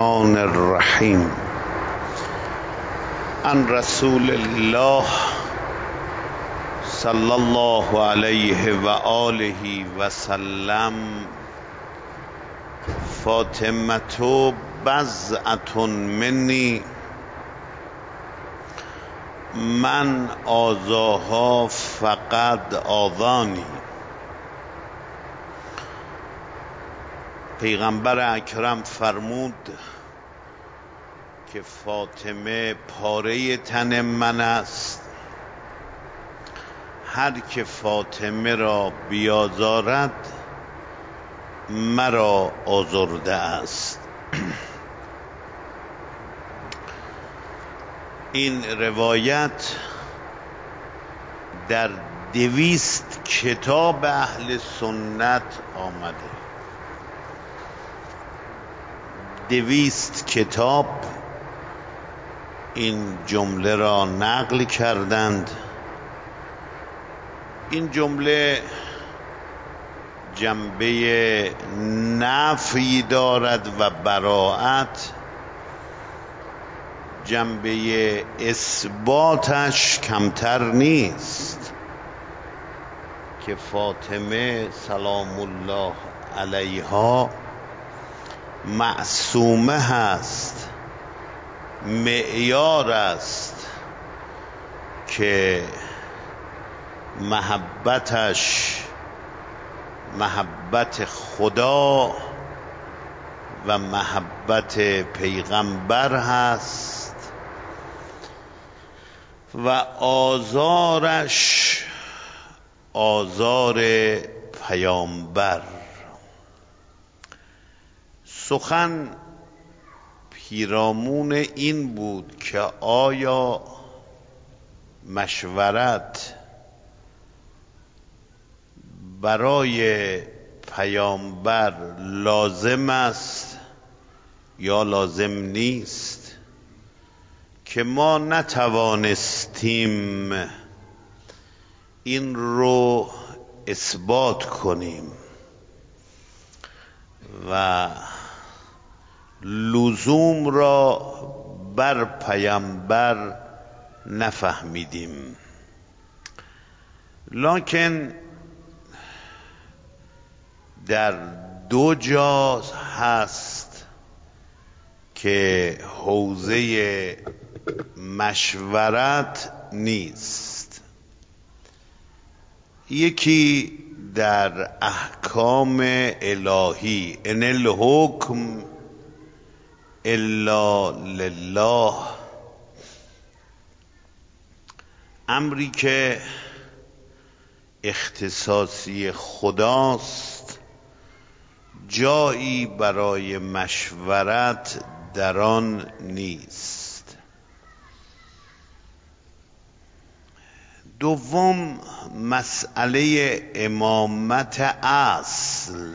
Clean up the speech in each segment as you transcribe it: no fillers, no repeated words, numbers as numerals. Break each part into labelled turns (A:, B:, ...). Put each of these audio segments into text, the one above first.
A: الرحمن الرحیم عن رسول الله صلی الله علیه و آله و سلم فاطمة بضعة منی من آذاها فقد آذانی. پیغمبر اکرم فرمود که فاطمه پاره تن من است، هر که فاطمه را بیازارد مرا آزرده است. این روایت در 200 کتاب اهل سنت آمده. 200 کتاب این جمله را نقل کردند. این جمله جنبه نفی دارد و براءت، جنبه اثباتش کمتر نیست که فاطمه سلام الله علیها معصومه هست، معیار است که محبتش محبت خدا و محبت پیغمبر هست و آزارش آزار پیامبر. سخن پیرامون این بود که آیا مشورت برای پیامبر لازم است یا لازم نیست، که ما نتوانستیم این رو اثبات کنیم و لزوم را بر پیامبر نفهمیدیم. لکن در 2 جا هست که حوزه مشورت نیست. یکی در احکام الهی، ان الحکم الا لله، امری که اختصاصی خداست، جایی برای مشورت در آن نیست. دوم، مسئله امامت اصل،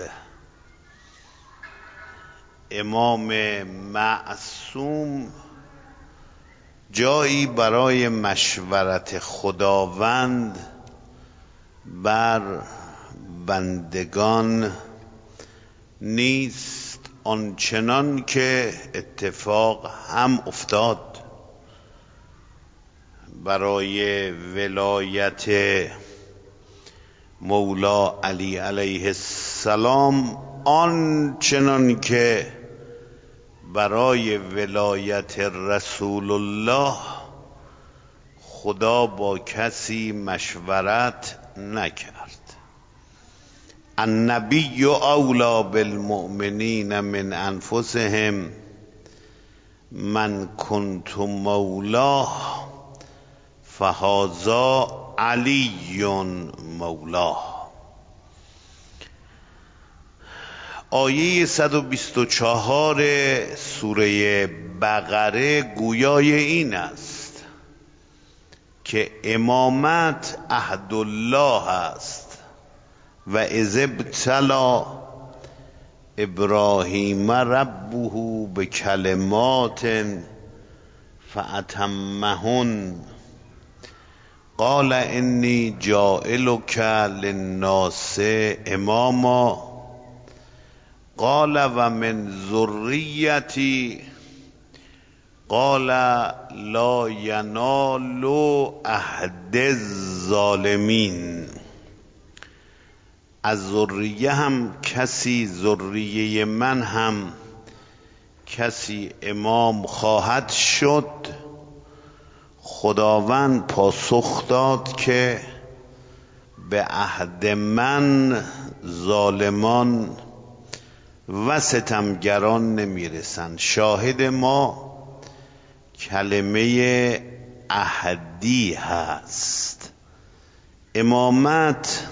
A: امام معصوم جایی برای مشورت خداوند بر بندگان نیست، آنچنان که اتفاق هم افتاد برای ولایت مولا علی علیه السلام، آنچنان که برای ولایت رسول الله خدا با کسی مشورت نکرد. النبی اولی بالمؤمنین من انفسهم من کنت مولاه فهذا علی مولاه. آیه 124 سوره بقره گویای این است که امامت عهد الله است و اذ ابتلی ابراهیم ربه بکلمات فاتمهن قال انی جاعلک للناس اماما قال و من ذریتی قال لا ینال عهد الظالمین. از ذریه هم کسی، ذریه من هم کسی امام خواهد شد. خداوند پاسخ داد که به عهد من ظالمان و ستمگران نمیرسند. شاهد ما کلمه عهدی هست. امامت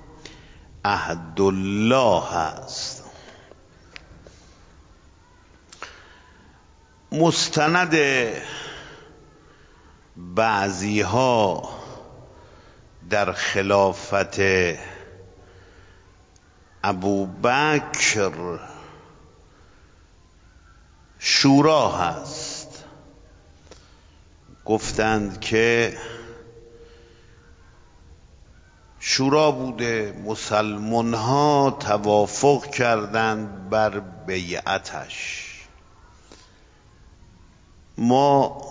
A: عهدالله هست. مستند بعضی ها در خلافت ابوبکر شورا هست. گفتند که شورا بوده، مسلمان ها توافق کردند بر بیعتش. ما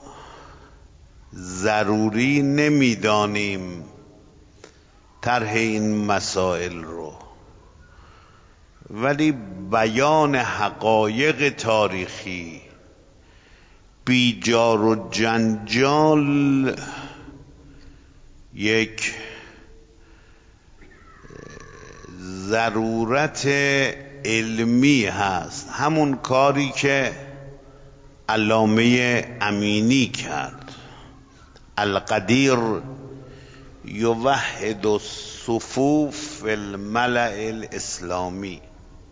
A: ضروری نمیدانیم طرح این مسائل رو، ولی بیان حقایق تاریخی بی جار و جنجال یک ضرورت علمی هست. همون کاری که علامه امینی کرد. القدیر یوحد الصفوف فی الملأ الاسلامی.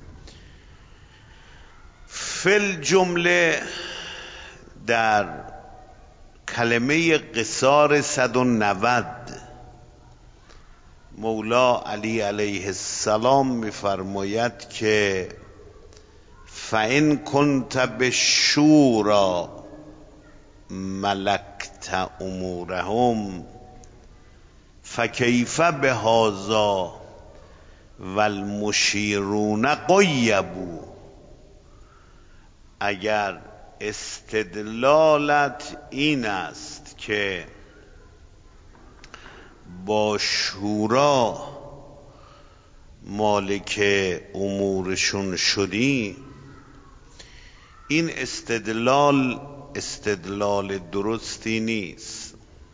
A: فی الجمله در کلمه قصار 190 مولا علی علیه السلام میفرماید که فَإِن كُنْتَ بِالشُّورَى مَلَكْتَ أُمُورَهُمْ فَكَيْفَ بِهَذَا وَالْمُشِيرُونَ غَيَّبُوا. اگر استدلالت این است که با شورا مالک امورشون شدی، این استدلال درستی نیست.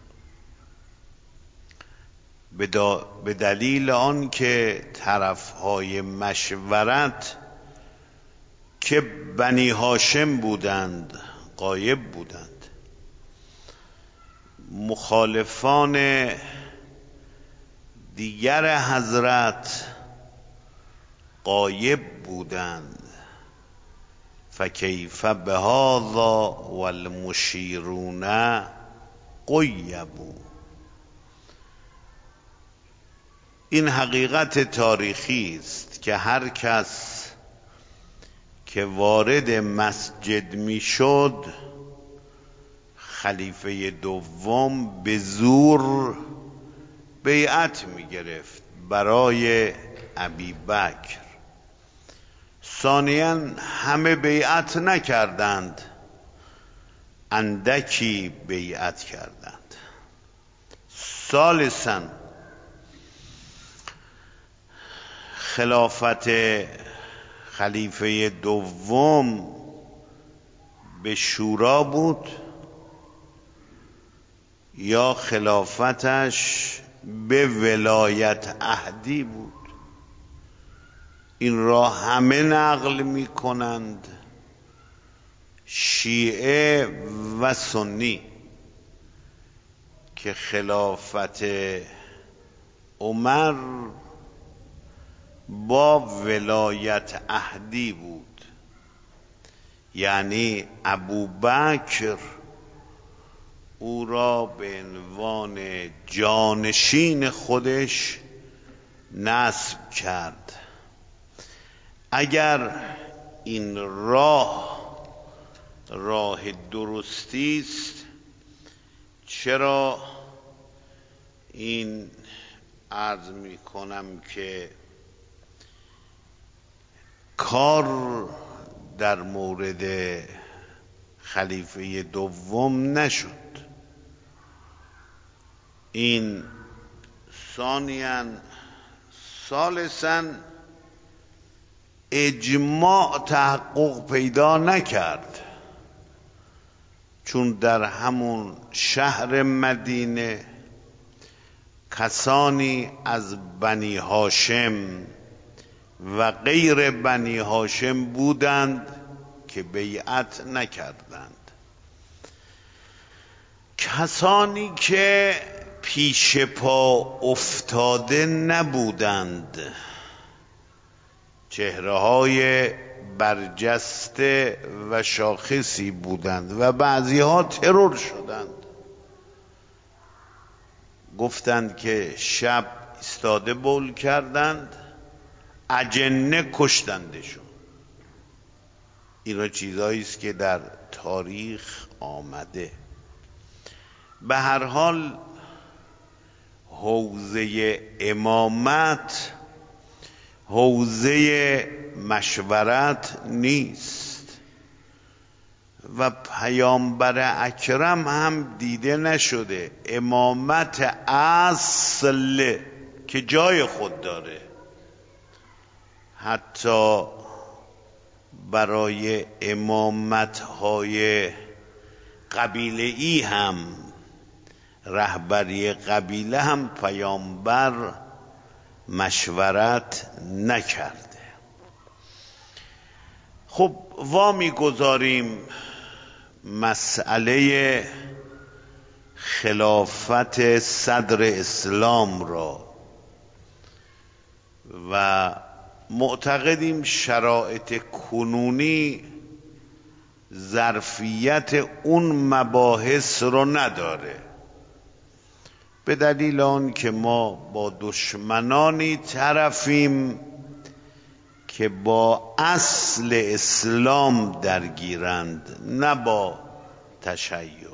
A: به دلیل آن که طرفهای مشورت که بنی هاشم بودند غایب بودند، مخالفان دیگر حضرت غایب بودند. فکیف بهذا والمشیرون غیبوا. این حقیقت تاریخی است که هر کس که وارد مسجد میشد، خلیفه دوم به زور بیعت میگرفت برای ابوبکر. ثانیاً همه بیعت نکردند، اندکی بیعت کردند. ثالثاً خلافت خلیفه دوم به شورا بود یا خلافتش به ولایت عهدی بود؟ این را همه نقل می کنند، شیعه و سنی، که خلافت عمر با ولایت عهدی بود. یعنی ابوبکر او را به عنوان جانشین خودش نصب کرد. اگر این راه درستی است، چرا این عرض می کنم که کار در مورد خلیفه دوم نشد. این ثانیاً ثالثاً اجماع تحقق پیدا نکرد، چون در همون شهر مدینه کسانی از بنی هاشم و غیر بنی هاشم بودند که بیعت نکردند. کسانی که پیش پا افتاده نبودند، چهره‌های برجسته و شاخصی بودند و بعضی‌ها ترور شدند. گفتند که شب ایستاده بول کردند، اجنه کشتندشون. اینا چیزایی است که در تاریخ آمده. به هر حال حوزه امامت حوزه مشورت نیست و پیامبر اکرم هم دیده نشده امامت اصل که جای خود داره. حتی برای امامت‌های قبیله‌ای هم، رهبری قبیله هم پیامبر مشورت نکرده. خب وامی گذاریم مسئله خلافت صدر اسلام را و معتقدیم شرایط کنونی ظرفیت اون مباحث رو نداره، به دلیل آن که ما با دشمنانی طرفیم که با اصل اسلام درگیرند، نه با تشیع.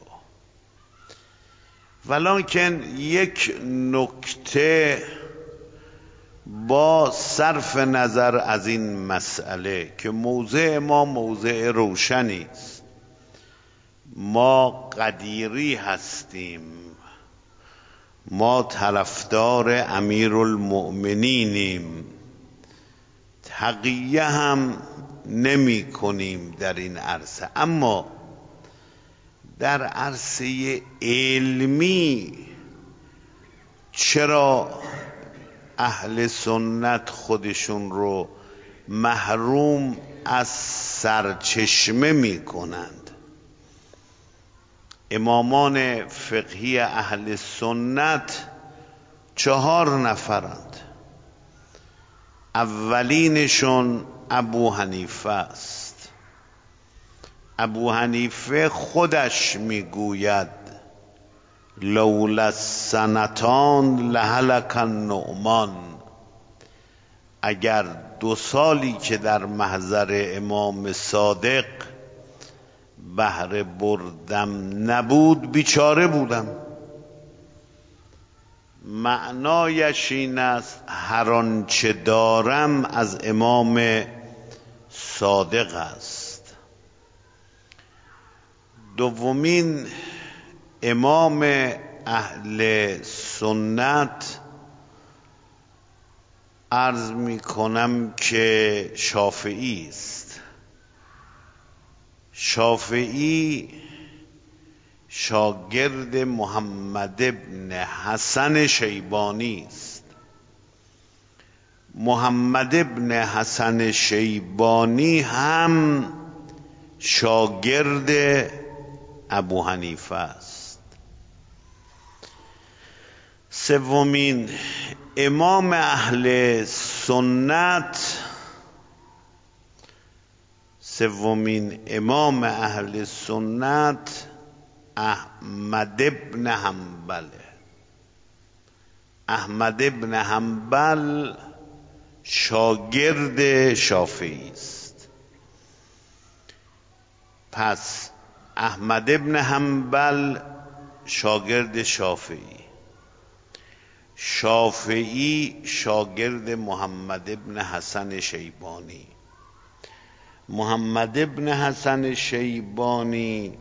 A: ولکن یک نکته با صرف نظر از این مسئله که موضع ما موضع روشنی است، ما قدیری هستیم، ما طرفدار امیرالمؤمنینیم، تقیه هم نمی کنیم در این عرصه. اما در عرصه علمی چرا اهل سنت خودشون رو محروم از سرچشمه می کنند؟ امامان فقهی اهل سنت 4 نفرند. اولینشون ابو حنیفه است. ابو حنیفه خودش میگوید لولا السنتان لهلك النعمان، اگر 2 سالی که در محضر امام صادق بهره بردم نبود بیچاره بودم. معنایش این است هر آنچه دارم از امام صادق است. دومین امام اهل سنت عرض می کنم که شافعی است. شافعی شاگرد محمد ابن حسن شیبانی است. محمد ابن حسن شیبانی هم شاگرد ابو حنیفه است. سومین امام اهل سنت احمد ابن حنبل. احمد ابن حنبل شاگرد شافعی است. پس احمد ابن حنبل شاگرد شافعی، شافعی شاگرد محمد ابن حسن شیبانی، محمد ابن حسن شیبانی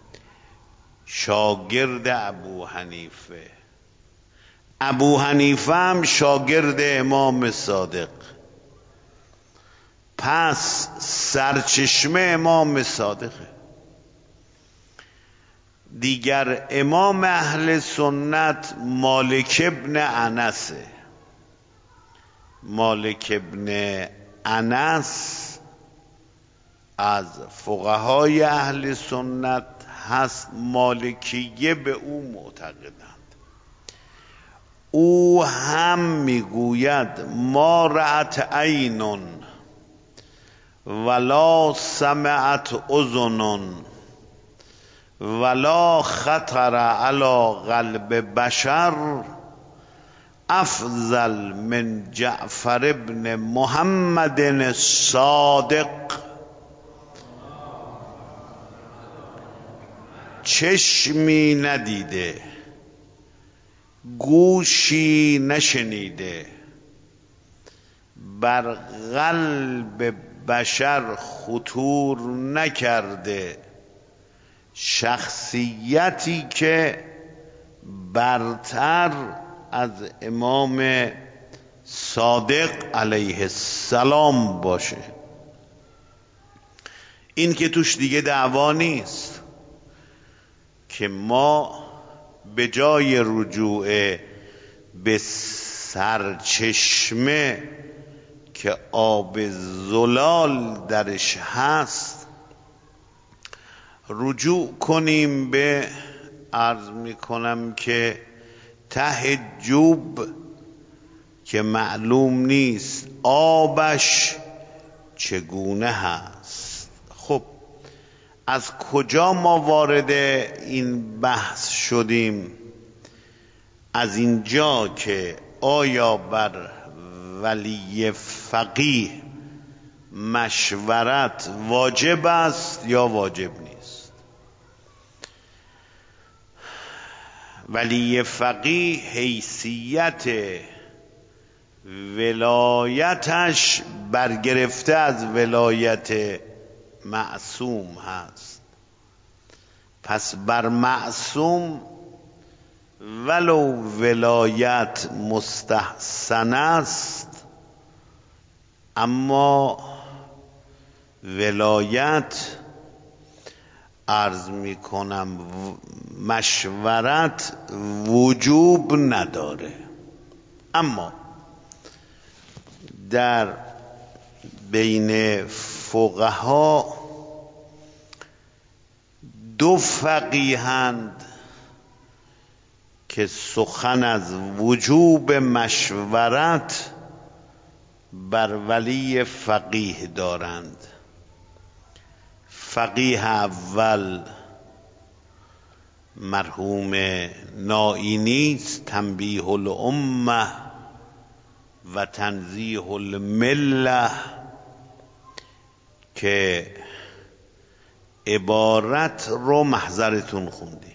A: شاگرد ابو حنیفه، ابو حنیفه هم شاگرد امام صادق، پس سرچشمه امام صادقه. دیگر امام اهل سنت مالک ابن انسه. مالک ابن انس از فقهای اهل سنت هست، مالکیه به او معتقدند. او هم میگوید ما رأت عین ولا سمعت اذن ولا خطر علی قلب بشر افضل من جعفر ابن محمد الصادق. چشمی ندیده، گوشی نشنیده، بر قلب بشر خطور نکرده شخصیتی که برتر از امام صادق علیه السلام باشه. این که توش دیگه دعوا نیست که ما به جای رجوع به سرچشمه که آب زلال درش هست رجوع کنیم به، عرض میکنم که ته جوب که معلوم نیست آبش چگونه هست. خب از کجا ما وارد این بحث شدیم؟ از اینجا که آیا بر ولی فقیه مشورت واجب است یا واجب نیست. ولی فقیه حیثیت ولایتش برگرفته از ولایت معصوم هست. پس بر معصوم ولو ولایت مستحسن است، اما ولایت عرض می کنم مشورت وجوب نداره. اما در بین فقها دو فقیهند که سخن از وجوب مشورت بر ولی فقیه دارند. فقیه اول مرحوم نائینی است، تنبیه الامه و تنزیه المله، که عبارت رو محضرتون خوندیم.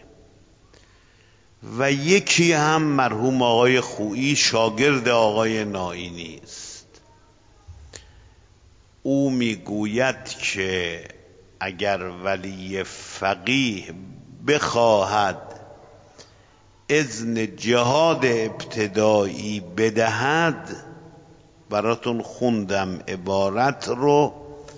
A: و یکی هم مرحوم آقای خویی شاگرد آقای نائینی است. او میگوید که اگر ولی فقیه بخواهد اذن جهاد ابتدایی بدهد، براتون خوندم عبارت رو،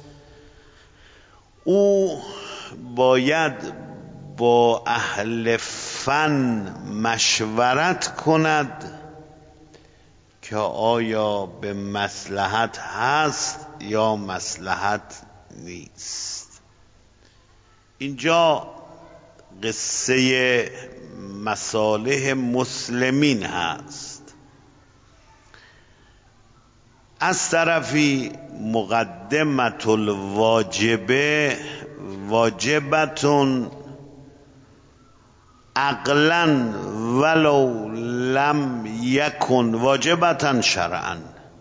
A: او باید با اهل فن مشورت کند که آیا به مصلحت هست یا مصلحت نیست. اینجا قصه مصالح مسلمین هست. از طرفی مقدمت الواجبه واجبتون عقلا ولو لم یکن واجبتا شرعا.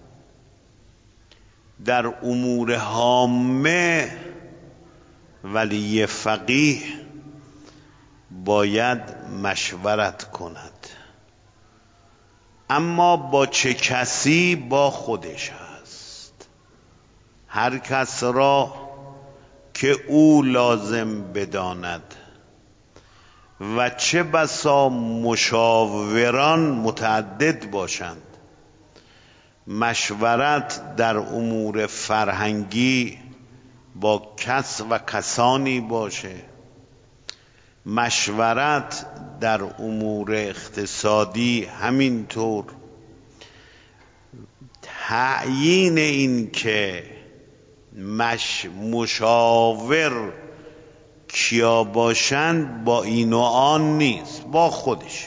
A: در امور هامه ولی فقیه باید مشورت کند، اما با چه کسی؟ با خودش هست. هر کس را که او لازم بداند و چه بسا مشاوران متعدد باشند. مشورت در امور فرهنگی با کس و کسانی باشه، مشورت در امور اقتصادی همینطور. تعیین این که مشاور کیا باشند با این و آن نیست، با خودش.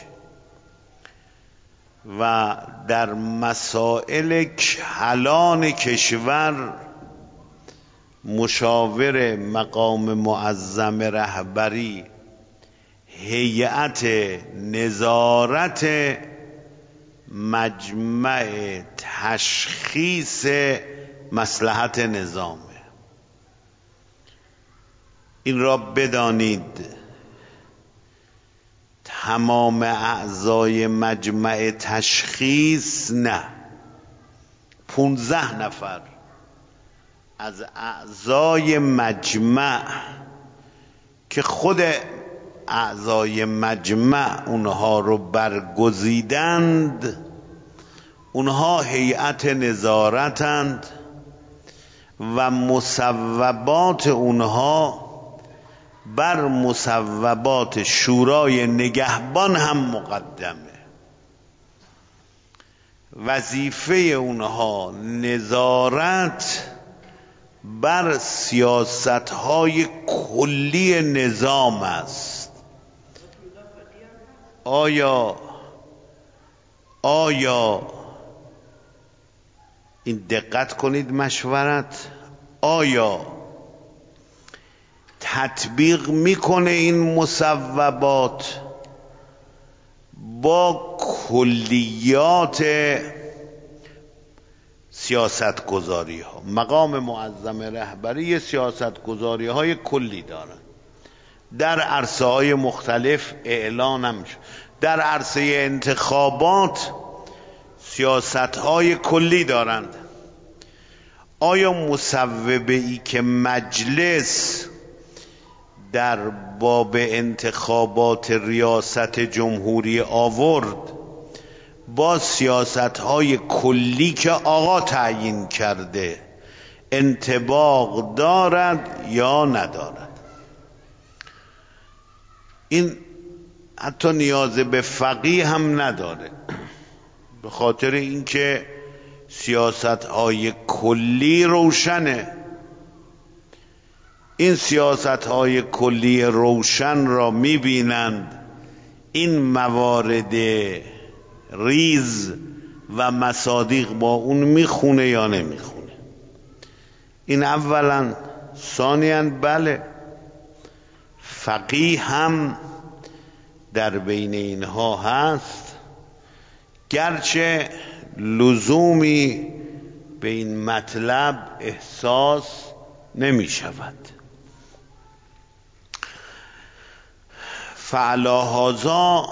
A: و در مسائل کلان کشور مشاور مقام معظم رهبری هیئت نظارت مجمع تشخیص مصلحت نظامه. این را بدانید تمام اعضای مجمع تشخیص نه، 15 نفر از اعضای مجمع که خود اعضای مجمع اونها رو برگزیدند، اونها هیئت نظارتند و مصوبات اونها بر مصوبات شورای نگهبان هم مقدمه. وظیفه اونها نظارت بر سیاست‌های کلی نظام است. آیا این دقت کنید، مشورت آیا تطبیق میکنه این مصوبات با کلیات سیاست گذاری ها؟ مقام معظم رهبری سیاست گذاری های کلی دارن، در عرصه های مختلف اعلان هم شد. در عرصه انتخابات سیاست های کلی دارند. آیا مصوبه ای که مجلس در باب انتخابات ریاست جمهوری آورد با سیاست‌های کلی که آقا تعیین کرده انطباق دارد یا ندارد؟ این حتی نیاز به فقیه هم نداره، به خاطر اینکه سیاست‌های کلی روشنه. این سیاست‌های کلی روشن را می‌بینند، این موارد ریز و مصادیق با اون میخونه یا نمیخونه. این اولا. ثانیاً بله، فقیه هم در بین اینها هست، گرچه لزومی به این مطلب احساس نمی شود. فعلی هذا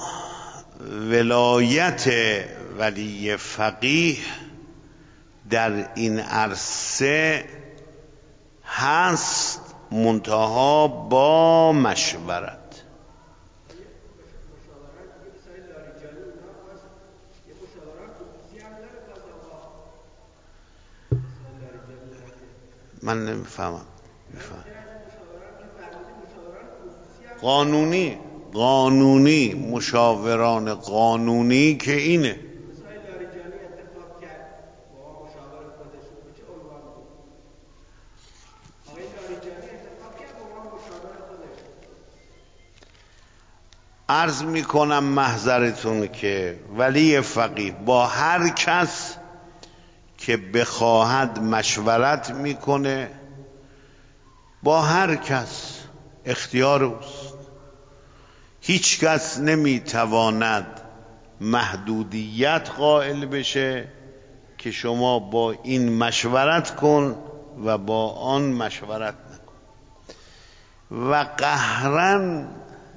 A: ولایت ولی فقیه در این عرصه هست، منتها با مشورت. من نمیفهمم. قانونی مشاوران قانونی که اینه. عرض میکنم محضرتون که ولی فقیه با هر کس که بخواهد مشورت میکنه، با هر کس، اختیار اوست. هیچ کس نمیتواند محدودیت قائل بشه که شما با این مشورت کن و با آن مشورت نکن. و قهرن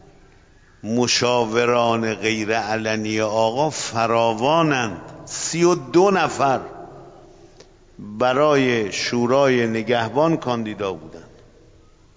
A: مشاوران غیر علنی آقا فراوانند. 32 نفر برای شورای نگهبان کاندیدا بودند.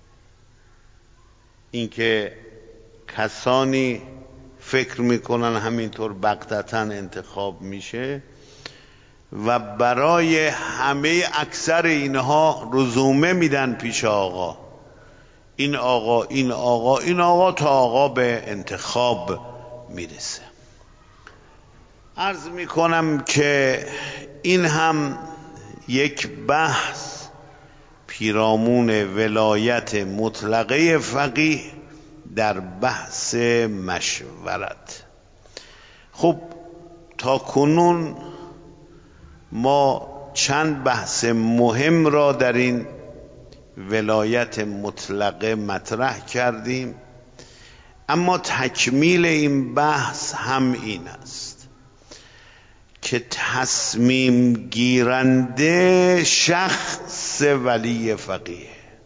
A: اینکه کسانی فکر میکنن همینطور بغتتا انتخاب میشه و برای همه اکثر اینها رزومه میدن پیش آقا، این آقا این آقا این آقا، تا آقا به انتخاب میرسه. عرض میکنم که این هم یک بحث پیرامون ولایت مطلقه فقیه در بحث مشورت. خب تا کنون ما چند بحث مهم را در این ولایت مطلقه مطرح کردیم، اما تکمیل این بحث هم این است که تصمیم گیرنده شخص ولی فقیه،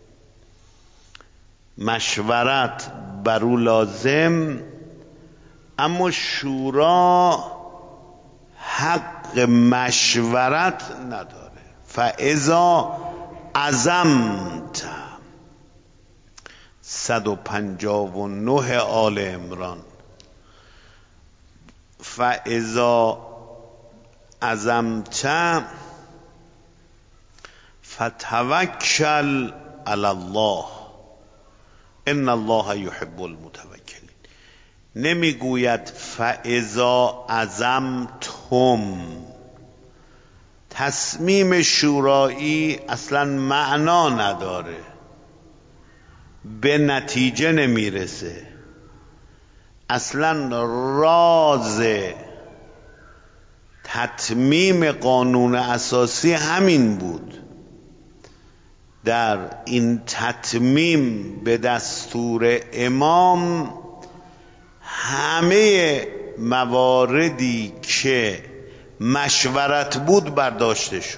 A: مشورت بر او لازم، اما شورا حق مشورت نداره. فاذا عزمت 159 آل عمران، فاذا عزمت فتوکل علی الله ان الله یحب المتوکلین. نمیگوید فاذا عزمتم. تصمیم شورایی اصلا معنا نداره، به نتیجه نمیرسه. اصلا راز تتمیم قانون اساسی همین بود. در این تتمیم به دستور امام همه مواردی که مشورت بود برداشته شد.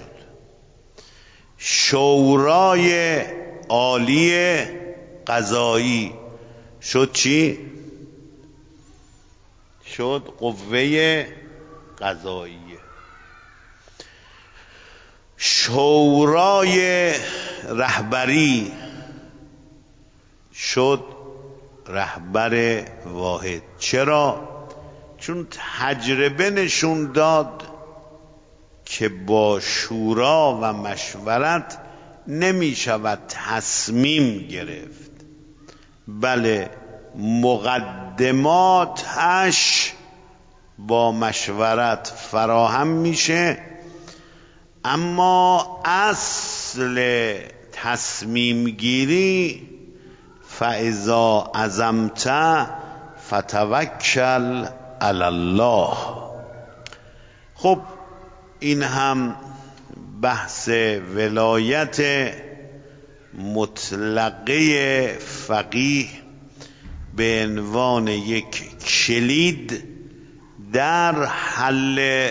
A: شورای عالی قضایی شد چی؟ شد قوه قضاییه. شورای رهبری شد رهبر واحد. چرا؟ چون تجربه نشون داد که با شورا و مشورت نمی شود تصمیم گرفت. بله مقدماتش با مشورت فراهم میشه، اما اصل تصمیم گیری فاذا عزمت فتوکل علی الله. خب این هم بحث ولایت مطلقه فقیه به عنوان یک کلید در حل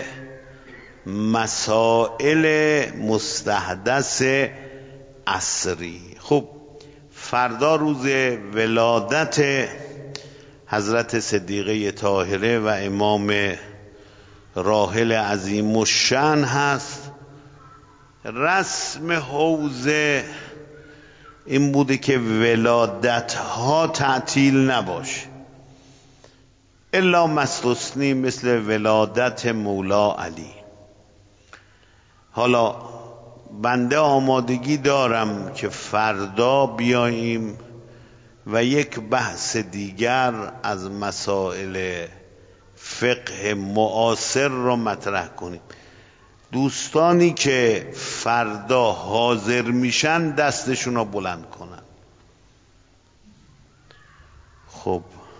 A: مسائل مستحدث عصری. خب فردا روز ولادت حضرت صدیقه طاهره و امام راحل عظیم الشأن هست. رسم حوزه این بوده که ولادت ها تعطیل نباشه، الا مستثنی مثل ولادت مولا علی. حالا بنده آمادگی دارم که فردا بیاییم و یک بحث دیگر از مسائل فقه معاصر رو مطرح کنیم. دوستانی که فردا حاضر میشن دستشون رو بلند کنن. خب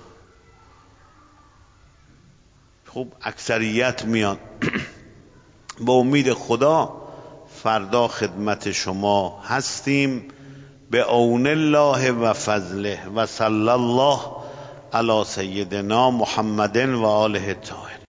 A: اکثریت میان. با امید خدا فردا خدمت شما هستیم. به عون الله و فضله و صلی الله علی سیدنا محمد و آله الطاهرین.